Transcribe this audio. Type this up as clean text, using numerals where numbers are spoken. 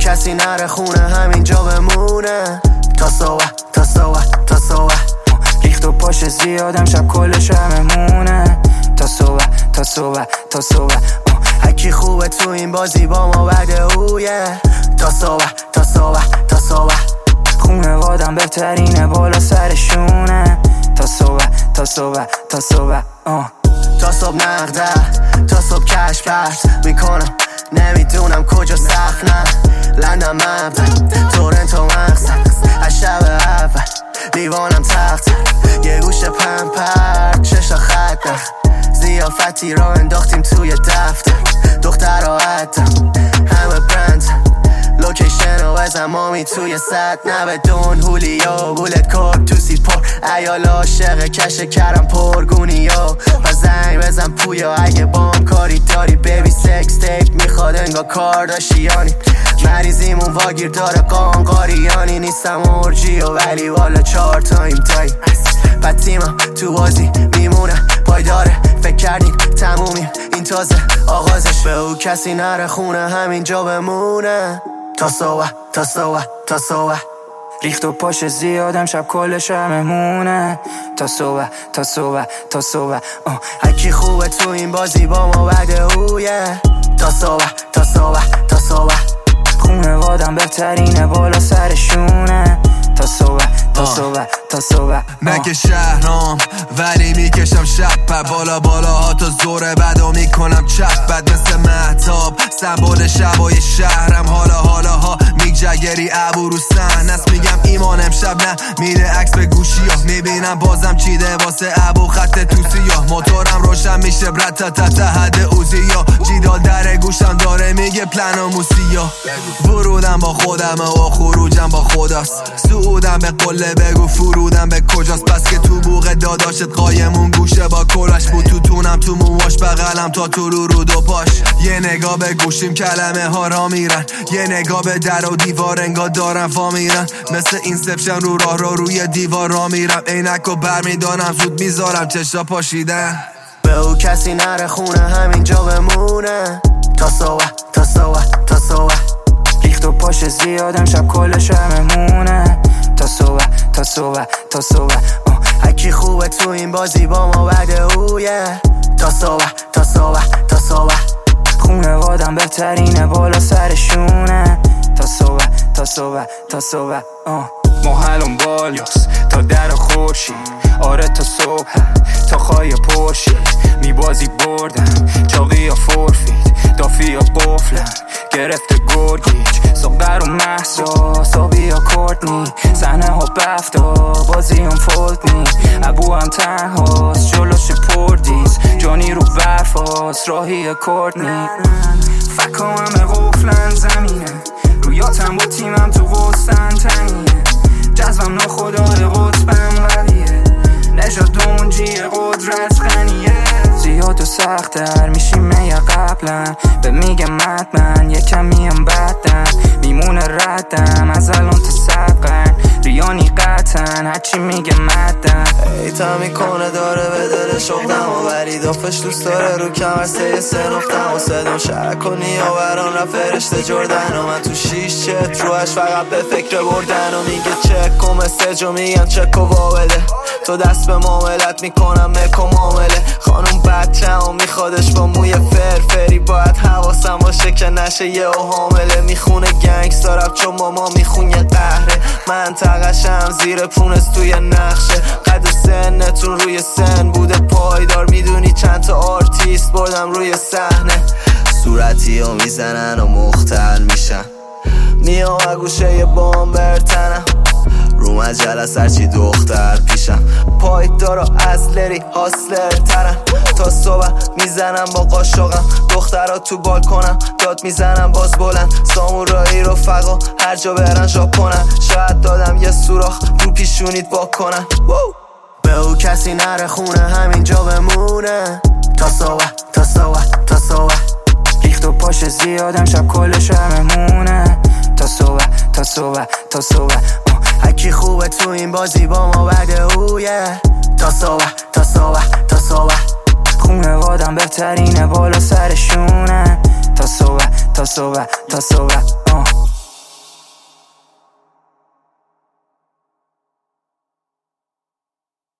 کسی نره خونه همینجا بمونه تا صبح تا صبح تا صبح. ریخت و پاش زیادم شب کل شبمونه تا صبح تا صبح تا صبح. هکی خوبه تو این بازی با ما بعد اویه تا صبح تا صبح تا صبح. خونوادم بهترینه بالا سرشونه تا صبح تا صبح تا صبح. تا صبح نقده تا صبح کش پرت میکنم نمیدونم کجا سخت نه لندن مبدن تورنتو مقصد از شب اول دیوانم تخت یه گوش پمپر چشا خط زیافتی را انداختیم توی دفتر دختر را عدم همه برند لوکیشن و بزن مامی توی ست نه بدون هولیا بولت کار تو سیپار ایال عاشق کش کرم پرگونیا و زنگ بزن پویا اگه بام کاری داری بیبی سکس تیپ میخواد انگا کارداشیانی مریضیمون واگیر داره قانقاریانی نیستم ارجی و ولی والا 4 تایم دایی پتیمم تو بازی میمونه پایداره فکر کردیم تمومیم این تازه آغازش به او کسی نره خونه همینجا بمونه تا صبح تا صبح تا صبح. ریخت و پاش زیادم شب کل شبمونه تا صبح تا صبح تا صبح. هکی خوبه تو این بازی با ما بعد اویه تا صبح تا صبح تا صبح. خونوادم بهترینه بالا سرشونه تا صبح تا صبح تا صبح. من که شهرام ولی میکشم شب بالا بالا ها تا زور بدو میکنم چپ بد مثل مهتاب سمبول شبای شهرم حالا ها میگجگری ابو رو سحن است میگم ایمان امشب نه میره عکس به گوشی ها میبینم بازم چیده واسه ابو خط توسی ها موتورم روشن میشه برد تا حد اوزی ها جیدال در گوشم داره میگه پلن و موسی ها ورودم با خودم و خروجم با خداست سعودم به قله بگو فرودم به کجاست پس که تو بوق داداشت قایمون گوشه با کلش بود تو تونم تو موهاش بغلم تا تو رو دو پاش یه نگاه به گوشیم کلمه ها را میرن یه نگاه به در و دیوار انگار دارن فا میرن مثل اینسپشن رو راه رو روی دیوار را میرم عینک و برمیدانم زود میذارم چشا پاشیدن به او کسی نره خونه همینجا بمونه تا صبح تا صبح تا صبح. ریخت و پاش زیادم شب کل شبمونه تا صبح تا صبح تا صبح. هکی خوبه تو این بازی با ما بعد اویه تا صبح تا صبح تا صبح. خونوادم بهترینه بالا سرشونه تا صبح تا صبح تا صبح. ما حلم بالیاست تا در خورشید آره تا صبح تا خواهی پرشید میبازی بردم چاقی یا فورفید دافی یا قفلم گرفته گرگیج ساقر و محسا سابی یا کورتنی صحنه ها بفتا بازی هم فولتنی ابو هم تنهاست جلوش پردیز جانی رو برفاست راهی کورتنی فکا همه قفلن زمینه رویاتم با تیمم تو غستن تنیه جذبم ناخدای قطبم قویه نجات دونجی قدرت غنیه زیاد و سختر میشیم یه قبلا به میگم حتما یه کمیم بدم میمونه ردم از الان تا سبقن ریانی قطعا هرچی میگه مدم ایتا میکنه داره به دل شغلم و ولی دافش دوست داره رو کمر سه نقطم و صدام شرک و نیاوران را فرشته جردن و من تو 6 چت روش فقط به فکر بردن و میگه چک و مسیج و میگن چک و واوله تو دست به معاملت میکنم مک و معامله خانوم بچه و میخوادش با موی فرفری باید حواسم باشه که نشه یه و حامله میخونه گنگستارم چون ماما میخونه قهره منطقشم زیر پونست توی نقشه قد سنتون روی سن بوده پایدار میدونی چند تا آرتیست بردم روی صحنه صورتی رو میزنن و مختل میشن میام و گوشه بام برتنم رو مجله سرچی دختر پیشم پایدار و ازلری هاسلر ترن تا صبح میزنم با قاشقم دخترها تو بالکنم داد میزنم باز بلند سامورایی رفقا هر جا برن ژاپنن شاید دادم یه سوراخ رو پیشونیت واکنن به او کسی نره خونه همینجا بمونه تا صبح تا صبح تا صبح. ریخت و پاش زیادم شب کل شبمونه تا صبح تا صبح تا صبح. هکی خوبه تو این بازی با ما بعد اویه تا صبح تا صبح تا صبح. خونوادم بهترینه بالا سرشونه تا صبح تا صبح تا صبح.